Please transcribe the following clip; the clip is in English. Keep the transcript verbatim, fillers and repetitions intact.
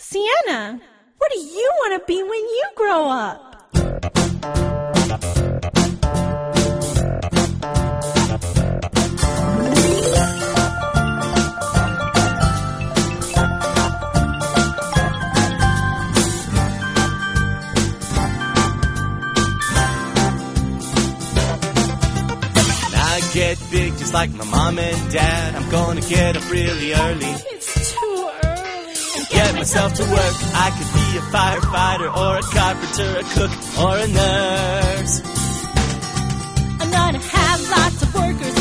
Sienna, what do you want to be when you grow up? Get big just like my mom and dad. I'm gonna get up really early. It's too early. And get myself to work. I could be a firefighter or a carpenter, a cook or a nurse. I'm gonna have lots of workers